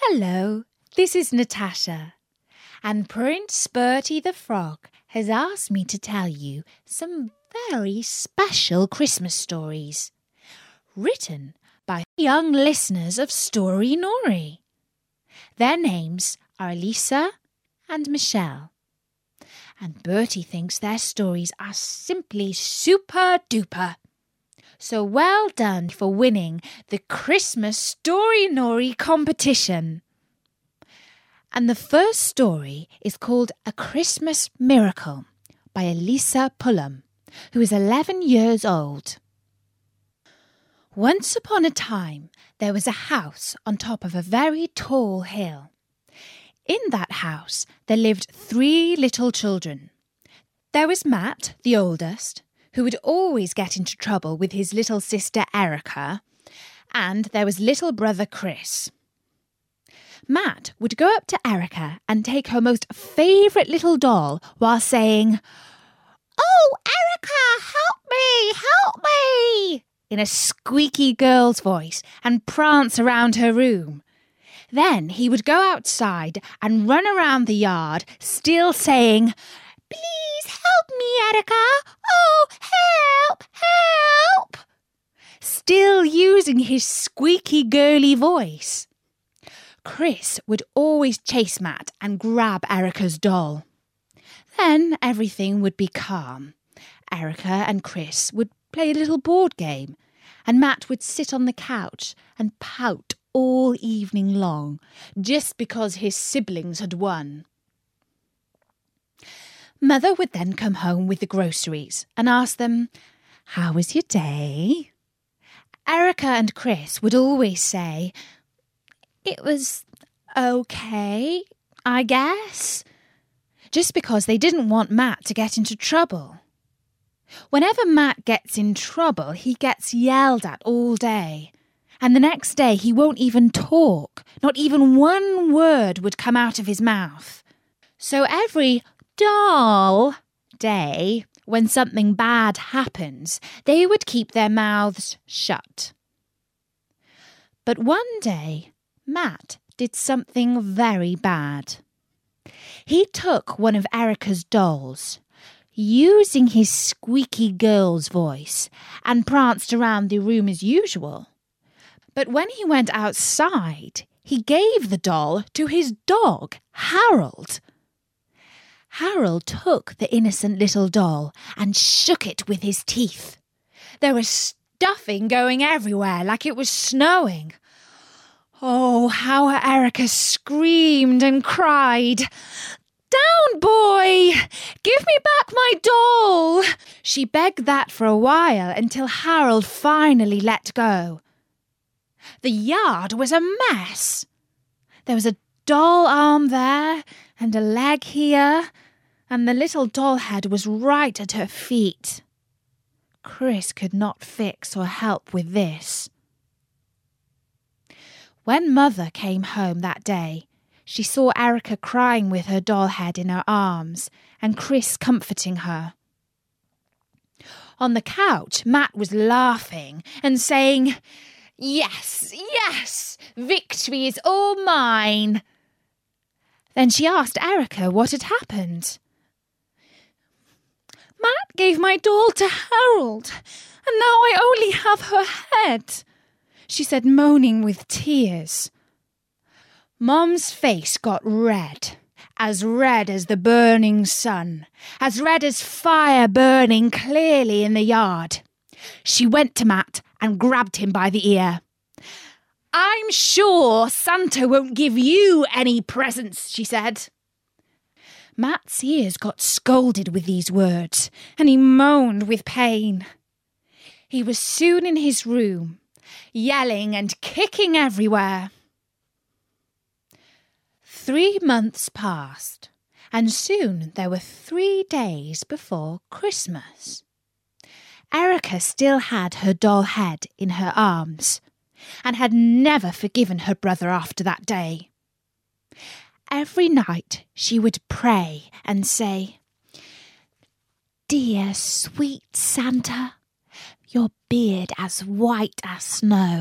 Hello, this is Natasha, and Prince Bertie the Frog has asked me to tell you some very special Christmas stories, written by young listeners of Story Nori. Their names are Elisa and Michelle, and Bertie thinks their stories are simply super duper. So well done for winning the Christmas Story Nori competition. And the first story is called A Christmas Miracle by Elisa Pullum, who is 11 years old. Once upon a time, there was a house on top of a very tall hill. In that house, there lived 3 little children. There was Matt, the oldest, who would always get into trouble with his little sister Erica, and there was little brother Chris. Matt would go up to Erica and take her most favourite little doll while saying, "Oh, Erica, help me," in a squeaky girl's voice and prance around her room. Then he would go outside and run around the yard, still saying, "Please help me, Erica. Oh, help!" Still using his squeaky girly voice. Chris would always chase Matt and grab Erica's doll. Then everything would be calm. Erica and Chris would play a little board game, and Matt would sit on the couch and pout all evening long, just because his siblings had won. Mother would then come home with the groceries and ask them, "How was your day?" Erica and Chris would always say, "It was okay, I guess," just because they didn't want Matt to get into trouble. Whenever Matt gets in trouble, he gets yelled at all day, and the next day he won't even talk. Not even one word would come out of his mouth. So every doll day, when something bad happens, they would keep their mouths shut. But one day, Matt did something very bad. He took one of Erica's dolls, using his squeaky girl's voice, and pranced around the room as usual. But when he went outside, he gave the doll to his dog, Harold. Harold took the innocent little doll and shook it with his teeth. There was stuffing going everywhere like it was snowing. Oh, how Erica screamed and cried. "Down, boy! Give me back my doll!" She begged that for a while until Harold finally let go. The yard was a mess. There was a doll arm there and a leg here, and the little doll head was right at her feet. Chris could not fix or help with this. When Mother came home that day, she saw Erica crying with her doll head in her arms and Chris comforting her. On the couch, Matt was laughing and saying, Yes, victory is all mine." Then she asked Erica what had happened. "Matt gave my doll to Harold, and now I only have her head," she said, moaning with tears. Mom's face got red as the burning sun, as red as fire burning clearly in the yard. She went to Matt and grabbed him by the ear. "I'm sure Santa won't give you any presents," she said. Matt's ears got scalded with these words, and he moaned with pain. He was soon in his room, yelling and kicking everywhere. 3 months passed, and soon there were 3 days before Christmas. Erica still had her doll head in her arms, and had never forgiven her brother after that day. Every night she would pray and say, "Dear sweet Santa, your beard as white as snow,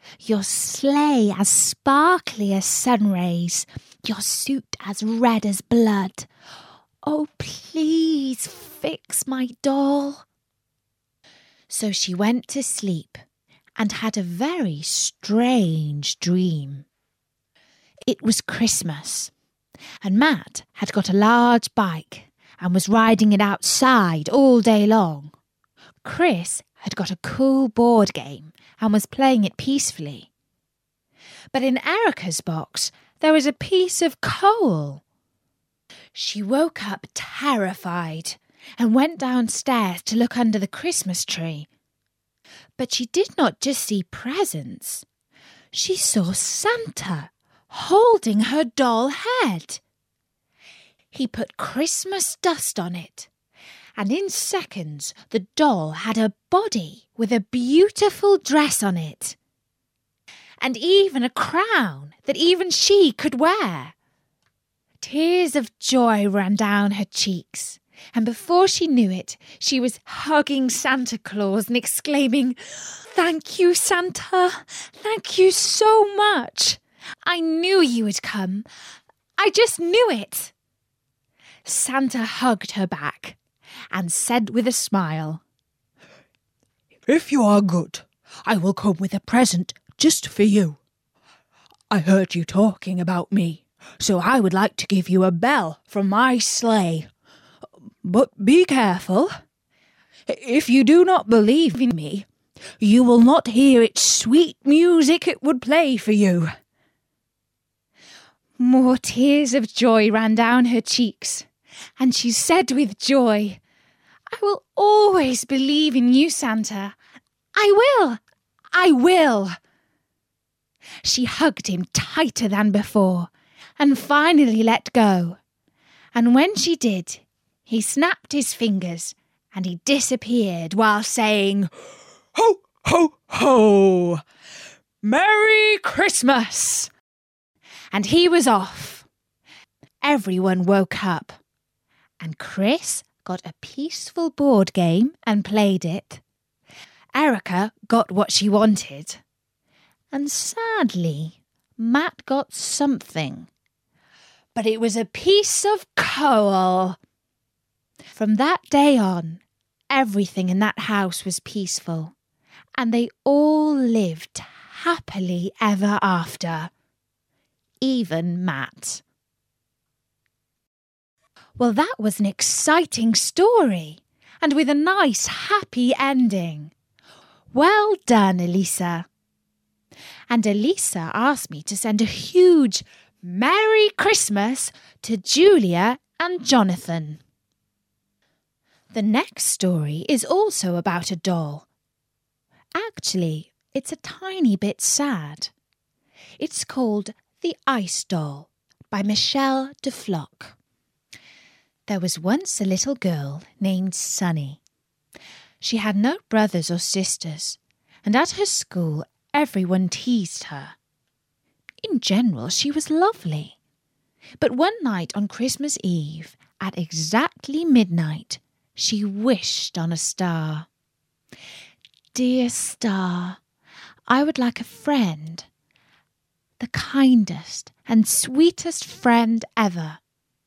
your sleigh as sparkly as sun rays, your suit as red as blood. Oh, please fix my doll." So she went to sleep and had a very strange dream. It was Christmas, and Matt had got a large bike and was riding it outside all day long. Chris had got a cool board game and was playing it peacefully. But in Erica's box there was a piece of coal. She woke up terrified and went downstairs to look under the Christmas tree. But she did not just see presents. She saw Santa holding her doll head. He put Christmas dust on it, and in seconds the doll had a body with a beautiful dress on it, and even a crown that even she could wear. Tears of joy ran down her cheeks, and before she knew it, she was hugging Santa Claus and exclaiming, "Thank you, Santa! Thank you so much! I knew you would come. I just knew it!" Santa hugged her back and said with a smile, "If you are good, I will come with a present just for you. I heard you talking about me, so I would like to give you a bell from my sleigh. But be careful. If you do not believe in me, you will not hear its sweet music it would play for you." More tears of joy ran down her cheeks, and she said with joy, "I will always believe in you, Santa. I will! I will!" She hugged him tighter than before and finally let go. And when she did, he snapped his fingers and he disappeared while saying, "Ho, ho, ho! Merry Christmas!" And he was off. Everyone woke up, and Chris got a peaceful board game and played it. Erica got what she wanted. And sadly, Matt got something. But it was a piece of coal. From that day on, everything in that house was peaceful, and they all lived happily ever after. Even Matt. Well, that was an exciting story, and with a nice, happy ending. Well done, Elisa. And Elisa asked me to send a huge Merry Christmas to Julia and Jonathan. The next story is also about a doll. Actually, it's a tiny bit sad. It's called The Ice Doll by Michelle de Flock. There was once a little girl named Sunny. She had no brothers or sisters, and at her school everyone teased her. In general, she was lovely. But one night on Christmas Eve, at exactly midnight, she wished on a star. "Dear star, I would like a friend, the kindest and sweetest friend ever.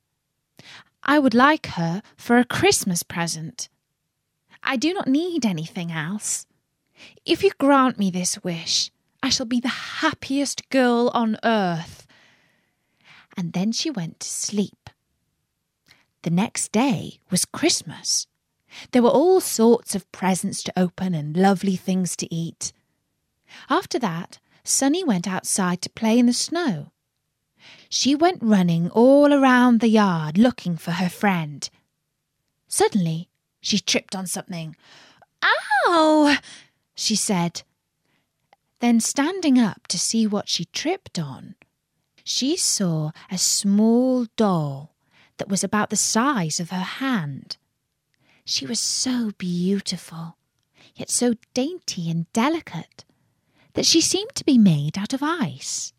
I would like her for a Christmas present. I do not need anything else. If you grant me this wish, I shall be the happiest girl on earth." And then she went to sleep. The next day was Christmas. There were all sorts of presents to open and lovely things to eat. After that, Sunny went outside to play in the snow. She went running all around the yard looking for her friend. Suddenly, she tripped on something. "Ow!" she said. Then, standing up to see what she tripped on, she saw a small doll that was about the size of her hand. She was so beautiful, yet so dainty and delicate, that she seemed to be made out of ice.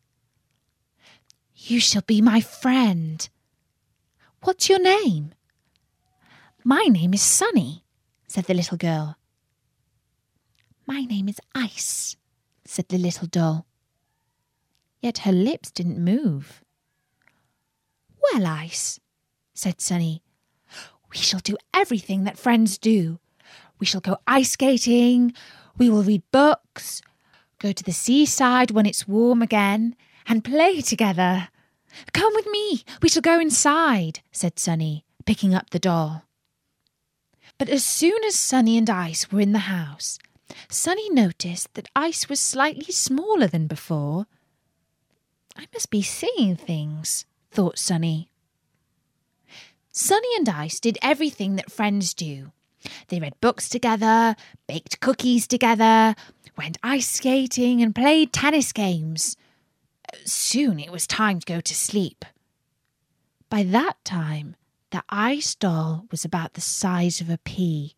"You shall be my friend. What's your name?" "My name is Sunny," said the little girl. "My name is Ice," said the little doll. Yet her lips didn't move. Well, Ice, said Sunny, we shall do everything that friends do. We shall go ice skating, we will read books, go to the seaside when it's warm again, and play together. Come with me, we shall go inside, said Sunny, picking up the doll. But as soon as Sunny and Ice were in the house, Sunny noticed that Ice was slightly smaller than before. I must be seeing things, thought Sunny. Sunny and Ice did everything that friends do. They read books together, baked cookies together, went ice skating and played tennis games. Soon it was time to go to sleep. By that time, the Ice doll was about the size of a pea.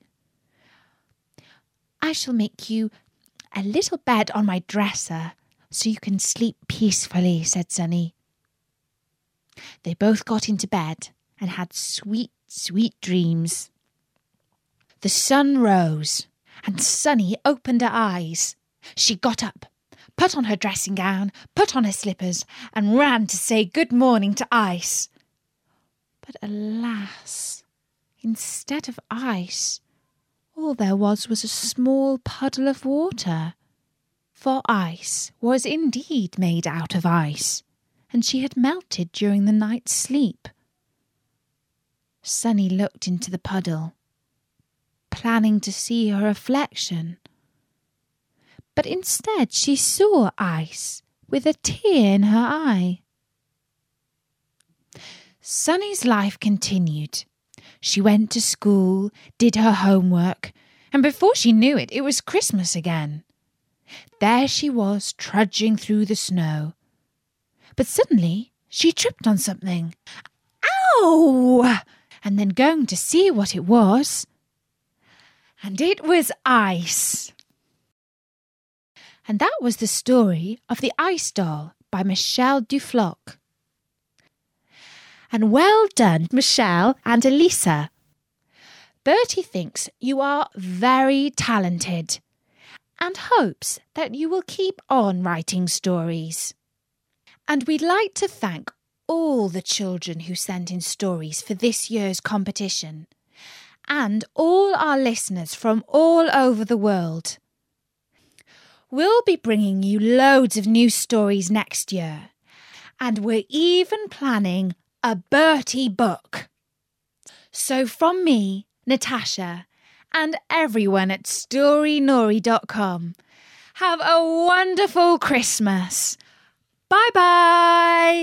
I shall make you a little bed on my dresser so you can sleep peacefully, said Sunny. They both got into bed and had sweet, sweet dreams. The sun rose, and Sunny opened her eyes. She got up, put on her dressing gown, put on her slippers, and ran to say good morning to Ice. But alas, instead of ice, all there was a small puddle of water. For Ice was indeed made out of ice, and she had melted during the night's sleep. Sunny looked into the puddle, planning to see her reflection. But instead she saw Ice with a tear in her eye. Sunny's life continued. She went to school, did her homework, and before she knew it, it was Christmas again. There she was, trudging through the snow. But suddenly she tripped on something. Ow! And then going to see what it was. And it was Ice. And that was the story of the Ice Doll by Michel Duflocq. And well done, Michelle and Elisa. Bertie thinks you are very talented and hopes that you will keep on writing stories. And we'd like to thank all the children who sent in stories for this year's competition, and all our listeners from all over the world. We'll be bringing you loads of new stories next year, and we're even planning a Bertie book. So from me, Natasha, and everyone at StoryNori.com, have a wonderful Christmas. Bye-bye!